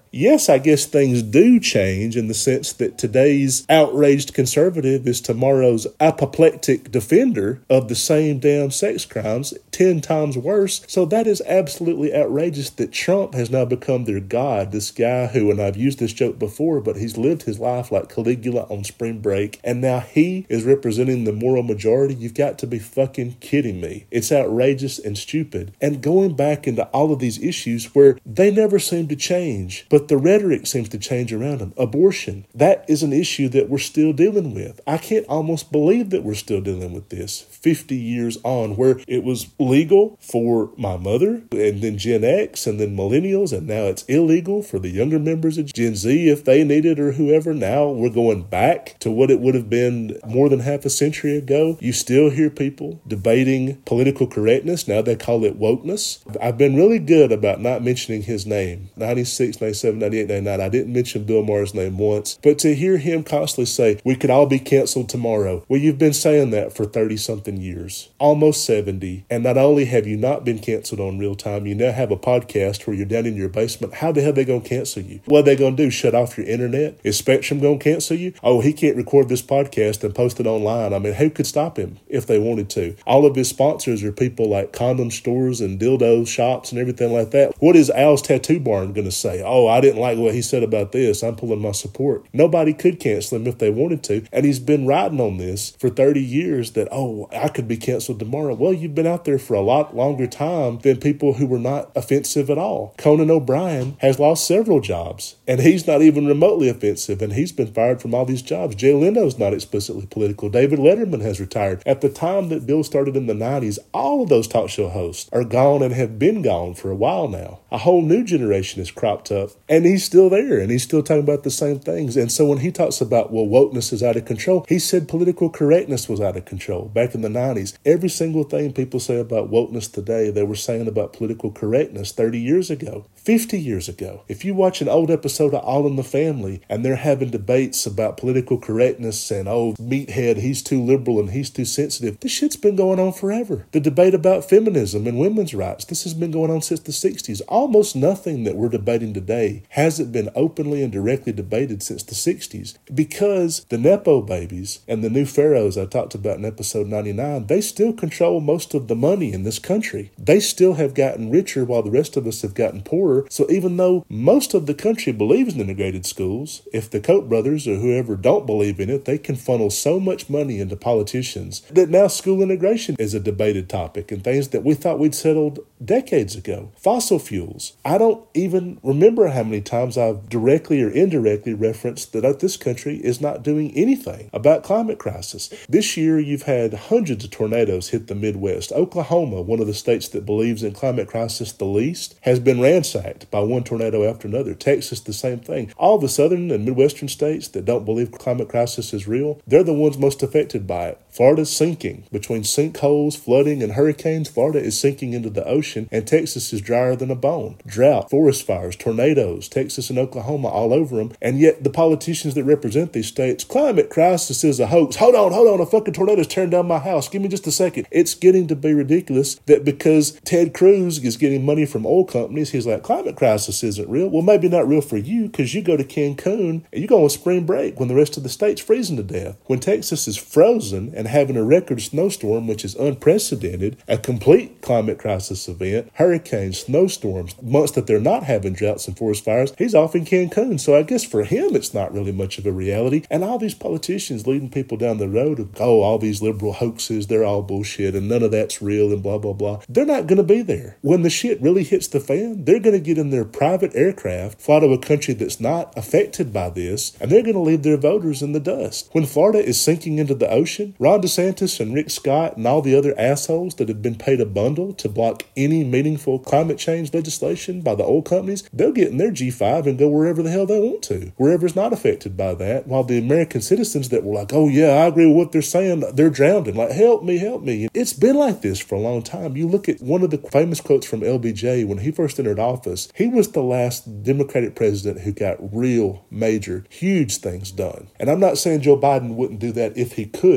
yes, I guess things do change in the sense that today's outraged conservative is tomorrow's apoplectic defender of the same damn sex crimes, ten times worse. So that is absolutely outrageous that Trump has now become their god, this guy who, and I've used this joke before, but he's lived his life like Caligula on spring break, and now he is representing the moral majority. You've got to be fucking kidding me. It's outrageous and stupid. And going back into all of these issues where they never seem to change, but the rhetoric seems to change around them. Abortion, that is an issue that we're still dealing with. I can't almost believe that we're still dealing with this fifty years on, where it was legal for my mother and then Gen X and then millennials, and now it's illegal for the younger members of Gen Z if they need it or whoever. Now we're going back to what it would have been more than half a century ago. You still hear people debating political correctness. Now they call it wokeness. I've been really good about not mentioning his name. ninety-six, ninety-seven, ninety-eight, ninety-nine. I didn't mention Bill Maher's name once, but to hear him constantly say, we could all be canceled tomorrow. Well, you've been saying that for thirty something years, almost seventy. And not only have you not been canceled on Real Time, you now have a podcast where you're down in your basement. How the hell are they going to cancel you? What are they going to do? Shut off your internet? Is Spectrum going to cancel you? Oh, he can't record this podcast and post it online. I mean, who could stop him if they wanted to? All of his sponsors are people like condom stores and dildo shops and everything like that. What is Al's Tattoo Barn going to say? Oh, I didn't like what he said about this. I'm pulling my support. Nobody could cancel him if they wanted to. And he's been riding on this for thirty years that, oh, I could be canceled tomorrow. Well, you've been out there for a lot longer time than people who were not offensive at all. Conan O'Brien has lost several jobs, and he's not even remotely offensive, and he's been fired from all these jobs. Jay Leno's not explicitly political. David Letterman has retired. At the time that Bill started in the nineties, all of those talk show hosts are gone and have been gone for a while now. A whole new generation has cropped up, and he's still there, and he's still talking about the same things. And so when he talks about, well, wokeness is out of control, he said political correctness was out of control back in the nineties. Every single thing people say about wokeness today, they were saying about political correctness thirty years ago, fifty years ago. If you watch an old episode of All in the Family and they're having debates about political correctness and, oh, meathead, he's too liberal and he's too sensitive, this shit's been going on forever. The debate about feminism and women's rights, this has been going on since the sixties. Almost nothing that we're debating today hasn't been openly and directly debated since the sixties, because the Nepo babies and the new pharaohs I talked about in episode ninety-nine, they still control most of the money in this country. They still have gotten richer while the rest of us have gotten poorer. So even though most of the country believes in integrated schools, if the Koch brothers or whoever don't believe in it, they can funnel so much money into politicians that now school integration is a debated topic, and things that we thought we'd settled decades ago. Fossil fuels. I don't even remember how many times I've directly or indirectly referenced that this country is not doing anything about climate crisis. This year, you've had hundreds of tornadoes hit the Midwest. Oklahoma, one of the states that believes in climate crisis the least, has been ransacked by one tornado after another. Texas, the same thing. All the southern and Midwestern states that don't believe climate crisis is real, they're the ones most affected by it. Florida's sinking. Between sinkholes, flooding, and hurricanes, Florida is sinking into the ocean, and Texas is drier than a bone. Drought, forest fires, tornadoes, Texas and Oklahoma all over them, and yet the politicians that represent these states, climate crisis is a hoax. Hold on, hold on, a fucking tornado's tearing down my house. Give me just a second. It's getting to be ridiculous that because Ted Cruz is getting money from oil companies, he's like, climate crisis isn't real. Well, maybe not real for you, because you go to Cancun and you go on spring break when the rest of the state's freezing to death. When Texas is frozen and having a record snowstorm, which is unprecedented, a complete climate crisis event, hurricanes, snowstorms, months that they're not having droughts and forest fires, he's off in Cancun. So I guess for him, it's not really much of a reality. And all these politicians leading people down the road of, oh, all these liberal hoaxes, they're all bullshit and none of that's real and blah, blah, blah. They're not going to be there. When the shit really hits the fan, they're going to get in their private aircraft, fly to a country that's not affected by this, and they're going to leave their voters in the dust. When Florida is sinking into the ocean, Ron DeSantis and Rick Scott and all the other assholes that have been paid a bundle to block any meaningful climate change legislation by the oil companies, they'll get in their G five and go wherever the hell they want to, wherever's not affected by that, while the American citizens that were like, oh yeah, I agree with what they're saying, they're drowning, like, help me, help me. It's been like this for a long time. You look at one of the famous quotes from L B J when he first entered office. He was the last Democratic president who got real, major, huge things done. And I'm not saying Joe Biden wouldn't do that if he could. If he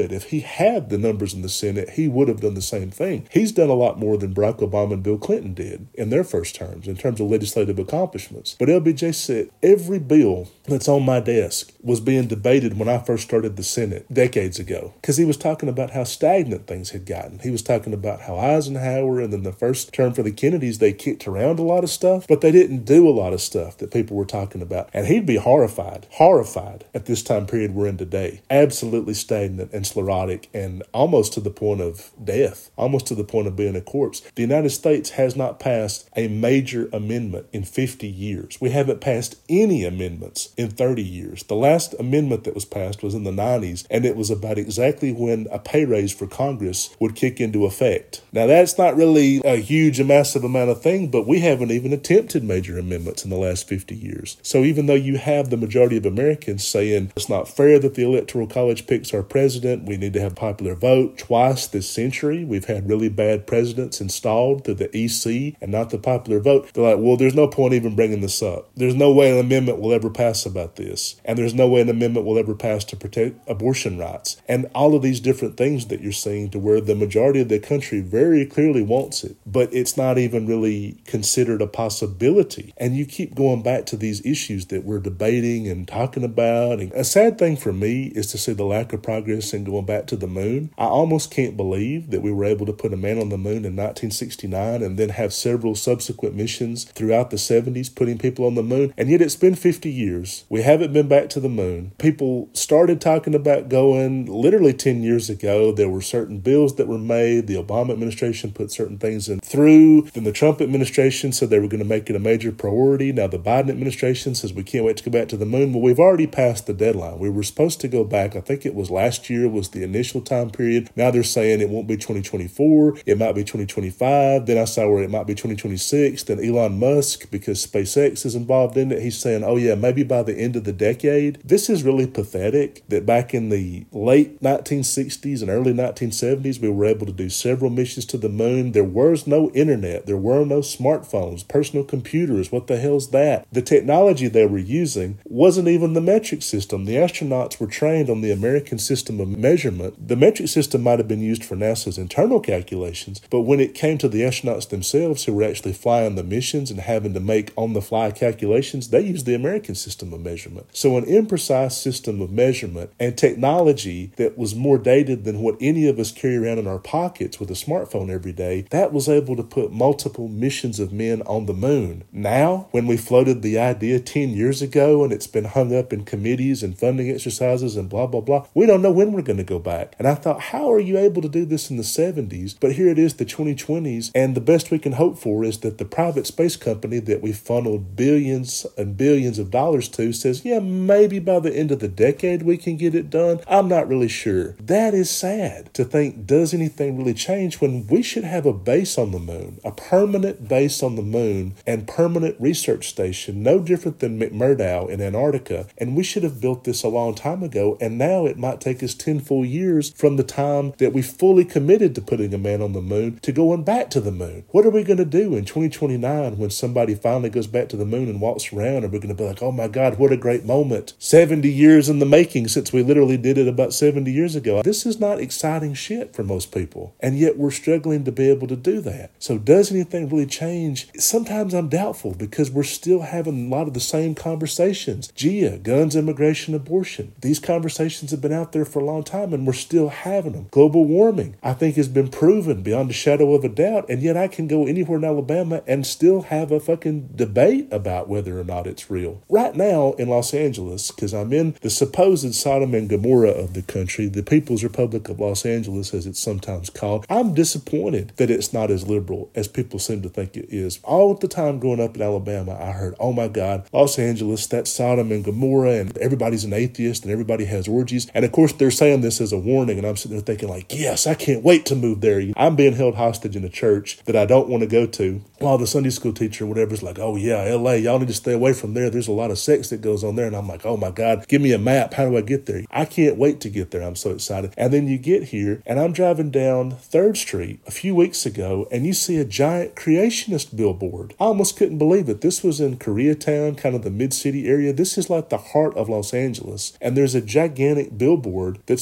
had the numbers in the Senate, he would have done the same thing. He's done a lot more than Barack Obama and Bill Clinton did in their first terms in terms of legislative accomplishments. But L B J said every bill that's on my desk was being debated when I first started the Senate decades ago, because he was talking about how stagnant things had gotten. He was talking about how Eisenhower and then the first term for the Kennedys, they kicked around a lot of stuff, but they didn't do a lot of stuff that people were talking about. And he'd be horrified, horrified at this time period we're in today. Absolutely stagnant and sclerotic and almost to the point of death, almost to the point of being a corpse. The United States has not passed a major amendment in fifty years. We haven't passed any amendments in thirty years. The last amendment that was passed was in the nineties, and it was about exactly when a pay raise for Congress would kick into effect. Now, that's not really a huge, a massive amount of thing, but we haven't even attempted major amendments in the last fifty years. So even though you have the majority of Americans saying it's not fair that the Electoral College picks our president, we need to have popular vote. Twice this century, we've had really bad presidents installed through the E C and not the popular vote. They're like, well, there's no point even bringing this up. There's no way an amendment will ever pass about this. And there's no way an amendment will ever pass to protect abortion rights. And all of these different things that you're seeing to where the majority of the country very clearly wants it, but it's not even really considered a possibility. And you keep going back to these issues that we're debating and talking about. And a sad thing for me is to see the lack of progress in going back to the moon. I almost can't believe that we were able to put a man on the moon in nineteen sixty-nine and then have several subsequent missions throughout the seventies putting people on the moon. And yet it's been fifty years. We haven't been back to the moon. People started talking about going literally ten years ago. There were certain bills that were made. The Obama administration put certain things in through. Then the Trump administration said they were going to make it a major priority. Now the Biden administration says we can't wait to go back to the moon. Well, we've already passed the deadline. We were supposed to go back. I think it was last year was the initial time period. Now they're saying it won't be twenty twenty-four. It might be twenty twenty-five. Then I saw where it might be twenty twenty-six. Then Elon Musk, because SpaceX is involved in it, he's saying, oh yeah, maybe by the end of the decade. This is really pathetic that back in the late nineteen sixties and early nineteen seventies, we were able to do several missions to the moon. There was no internet. There were no smartphones, personal computers. What the hell's that? The technology they were using wasn't even the metric system. The astronauts were trained on the American system of measurement. The metric system might have been used for NASA's internal calculations, but when it came to the astronauts themselves who were actually flying the missions and having to make on-the-fly calculations, they used the American system of measurement. So an imprecise system of measurement and technology that was more dated than what any of us carry around in our pockets with a smartphone every day, that was able to put multiple missions of men on the moon. Now, when we floated the idea ten years ago and it's been hung up in committees and funding exercises and blah, blah, blah, we don't know when we're going to go back. And I thought, how are you able to do this in the seventies? But here it is, the twenty twenties, and the best we can hope for is that the private space company that we funneled billions and billions of dollars to says, yeah, maybe by the end of the decade we can get it done. I'm not really sure. That is sad to think, does anything really change when we should have a base on the moon, a permanent base on the moon and permanent research station, no different than McMurdo in Antarctica. And we should have built this a long time ago. And now it might take us ten full years from the time that we fully committed to putting a man on the moon to going back to the moon. What are we going to do in twenty twenty-nine when somebody finally goes back to the moon and walks around? And we're going to be like, oh my God, what a great moment. seventy years in the making since we literally did it about seventy years ago. This is not exciting shit for most people. And yet we're struggling to be able to do that. So does anything really change? Sometimes I'm doubtful because we're still having a lot of the same conversations. G I A, guns, immigration, abortion. These conversations have been out there for a long time and we're still having them. Global warming, I think, has been proven beyond a shadow of a doubt. And yet I can go anywhere in Alabama and still have a fucking debate about whether or not it's real. Right now in Los Angeles, because I'm in the supposed Sodom and Gomorrah of the country, the People's Republic of Los Angeles, as it's sometimes called, I'm disappointed that it's not as liberal as people seem to think it is. All the time growing up in Alabama, I heard, oh my God, Los Angeles, that's Sodom and Gomorrah, and everybody's an atheist and everybody has orgies. And of course, they're saying this as a warning, and I'm sitting there thinking like, yes, I can't wait to move there. I'm being held hostage in a church that I don't want to go to, while the Sunday school teacher or whatever is like, oh yeah, L A, y'all need to stay away from there. There's a lot of sex that goes on there. And I'm like, oh my God, give me a map. How do I get there? I can't wait to get there. I'm so excited. And then you get here, and I'm driving down third Street a few weeks ago, and you see a giant creationist billboard. I almost couldn't believe it. This was in Koreatown, kind of the mid-city area. This is like the heart of Los Angeles. And there's a gigantic billboard that's a creationist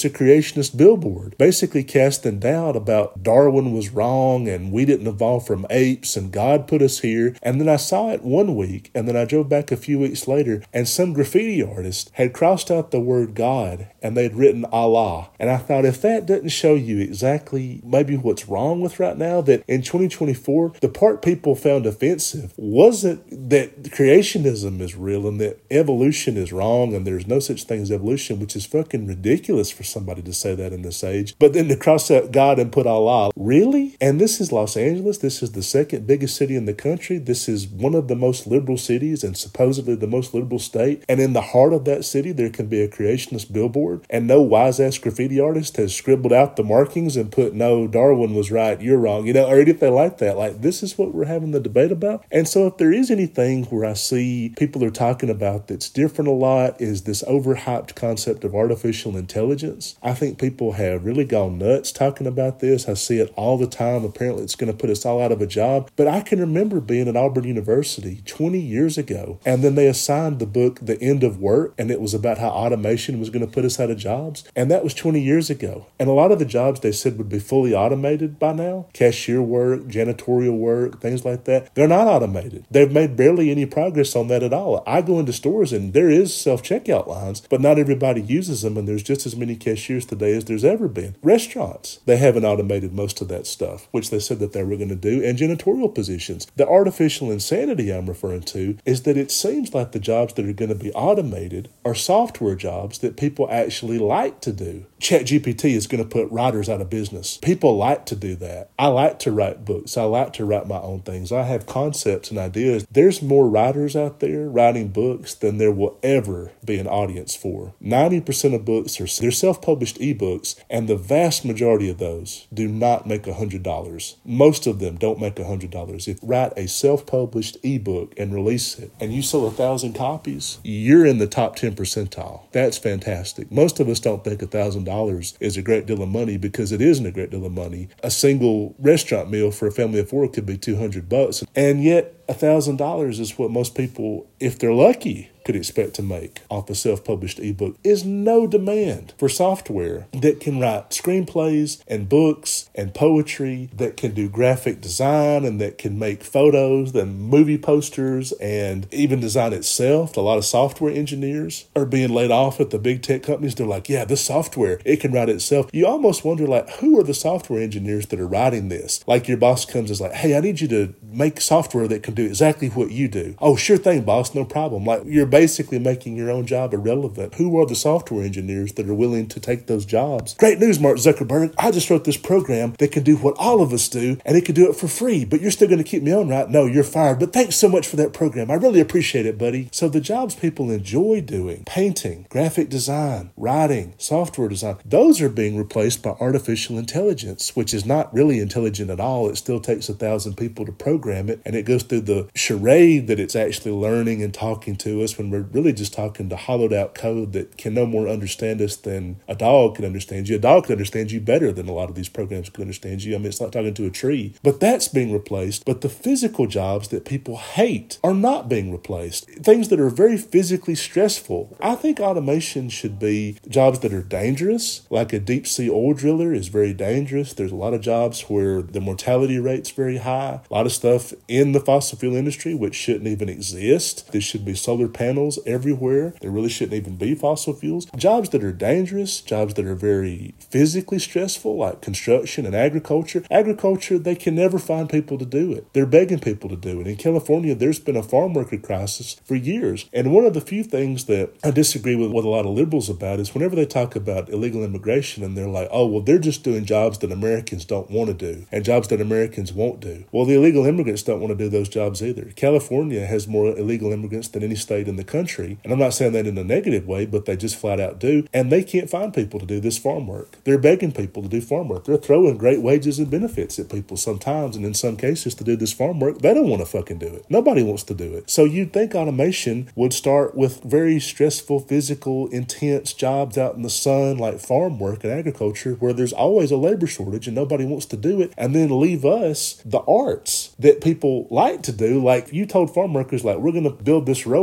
creationist billboard, basically casting doubt about Darwin was wrong and we didn't evolve from apes and God put us here. And then I saw it one week, and then I drove back a few weeks later, and some graffiti artist had crossed out the word God and they'd written Allah. And I thought, if that doesn't show you exactly maybe what's wrong with right now, that in twenty twenty-four, the part people found offensive wasn't that creationism is real and that evolution is wrong and there's no such thing as evolution, which is fucking ridiculous for somebody to say that in this age. But then to cross out God and put Allah, really? And this is Los Angeles. This is the second biggest city in the country. This is one of the most liberal cities and supposedly the most liberal state. And in the heart of that city, there can be a creationist billboard, and no wise-ass graffiti artist has scribbled out the markings and put, no, Darwin was right, you're wrong, you know, or anything like that. Like, this is what we're having the debate about. And so if there is anything where I see people are talking about that's different a lot is this overhyped concept of artificial intelligence. I think people have really gone nuts talking about this. I see it all the time. Apparently it's going to put us all out of a job. But I can remember being at Auburn University twenty years ago, and then they assigned the book The End of Work, and it was about how automation was going to put us out of jobs. And that was twenty years ago. And a lot of the jobs they said would be fully automated by now, cashier work, janitorial work, things like that, they're not automated. They've made barely any progress on that at all. I go into stores and there is self-checkout lines, but not everybody uses them, and there's just as many cashiers today as there's ever been. Restaurants, they haven't automated most of that stuff, which they said that they were going to do, and janitorial positions. The artificial insanity I'm referring to is that it seems like the jobs that are going to be automated are software jobs that people actually like to do. ChatGPT is going to put writers out of business. People like to do that. I like to write books. I like to write my own things. I have concepts and ideas. There's more writers out there writing books than there will ever be an audience for. ninety percent of books are they're self-published ebooks, and the vast majority of those do not make one hundred dollars. Most of them don't make one hundred dollars. If you write a self-published ebook and release it, and you sell a thousand copies, you're in the top ten percentile. That's fantastic. Most of us don't think a thousand dollars is a great deal of money, because it isn't a great deal of money. A single restaurant meal for a family of four could be two hundred bucks, and yet a thousand dollars is what most people, if they're lucky, could expect to make off a self-published ebook. Is no demand for software that can write screenplays and books and poetry, that can do graphic design and that can make photos and movie posters and even design itself. A lot of software engineers are being laid off at the big tech companies. They're like, yeah, this software, it can write itself. You almost wonder, like, who are the software engineers that are writing this? Like, your boss comes and is like, hey, I need you to make software that can do exactly what you do. Oh, sure thing, boss, no problem. Like, you're basically making your own job irrelevant. Who are the software engineers that are willing to take those jobs? Great news, Mark Zuckerberg. I just wrote this program that can do what all of us do, and it can do it for free, but you're still going to keep me on, right? No, you're fired, but thanks so much for that program. I really appreciate it, buddy. So the jobs people enjoy doing, painting, graphic design, writing, software design, those are being replaced by artificial intelligence, which is not really intelligent at all. It still takes a thousand people to program it, and it goes through the charade that it's actually learning and talking to us, when we're really just talking to hollowed out code that can no more understand us than a dog can understand you. A dog can understand you better than a lot of these programs can understand you. I mean, it's like talking to a tree. But that's being replaced. But the physical jobs that people hate are not being replaced. Things that are very physically stressful. I think automation should be jobs that are dangerous, like a deep sea oil driller is very dangerous. There's a lot of jobs where the mortality rate's very high. A lot of stuff in the fossil fuel industry which shouldn't even exist. There should be solar panels everywhere. There really shouldn't even be fossil fuels. Jobs that are dangerous, jobs that are very physically stressful, like construction and agriculture. Agriculture, they can never find people to do it. They're begging people to do it. In California, there's been a farm worker crisis for years. And one of the few things that I disagree with what a lot of liberals about is whenever they talk about illegal immigration and they're like, oh, well, they're just doing jobs that Americans don't want to do and jobs that Americans won't do. Well, the illegal immigrants don't want to do those jobs either. California has more illegal immigrants than any state in the country. And I'm not saying that in a negative way, but they just flat out do. And they can't find people to do this farm work. They're begging people to do farm work. They're throwing great wages and benefits at people sometimes. And in some cases, to do this farm work, they don't want to fucking do it. Nobody wants to do it. So you'd think automation would start with very stressful, physical, intense jobs out in the sun, like farm work and agriculture, where there's always a labor shortage and nobody wants to do it. And then leave us the arts that people like to do. Like, you told farm workers, like, we're going to build this robot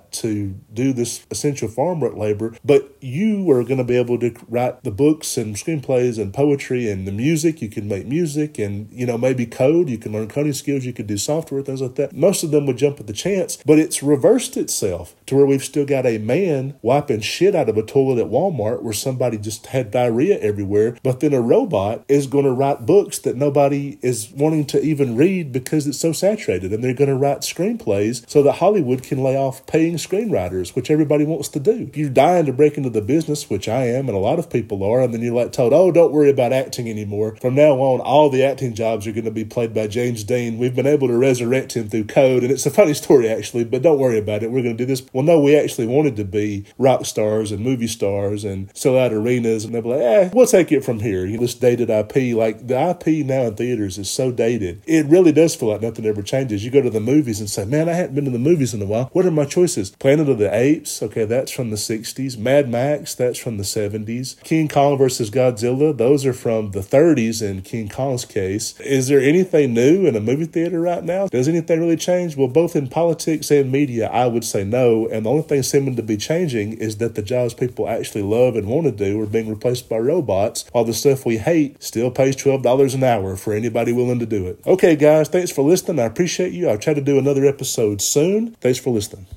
robot to do this essential farm work labor, but you are going to be able to write the books and screenplays and poetry and the music. You can make music and, you know, maybe code. You can learn coding skills. You could do software, things like that. Most of them would jump at the chance, but it's reversed itself to where we've still got a man wiping shit out of a toilet at Walmart where somebody just had diarrhea everywhere, but then a robot is going to write books that nobody is wanting to even read because it's so saturated, and they're going to write screenplays so that Hollywood can lay off paying screenwriters, which everybody wants to do. If you're dying to break into the business, which I am and a lot of people are, and then you're like told, oh, don't worry about acting anymore. From now on, all the acting jobs are going to be played by James Dean. We've been able to resurrect him through code, and it's a funny story actually, but don't worry about it. We're going to do this. Well, no, we actually wanted to be rock stars and movie stars and sell out arenas, and they'll be like, eh, we'll take it from here. You know, this dated I P, like the I P now in theaters is so dated. It really does feel like nothing ever changes. You go to the movies and say, man, I hadn't been to the movies in a while. What are my choices? Planet of the Apes, okay, that's from the sixties. Mad Max, that's from the seventies. King Kong versus Godzilla, those are from the thirties in King Kong's case. Is there anything new in a movie theater right now? Does anything really change? Well, both in politics and media, I would say no. And the only thing seeming to be changing is that the jobs people actually love and want to do are being replaced by robots, while the stuff we hate still pays twelve dollars an hour for anybody willing to do it. Okay, guys, thanks for listening. I appreciate you. I'll try to do another episode soon. Thanks for listening.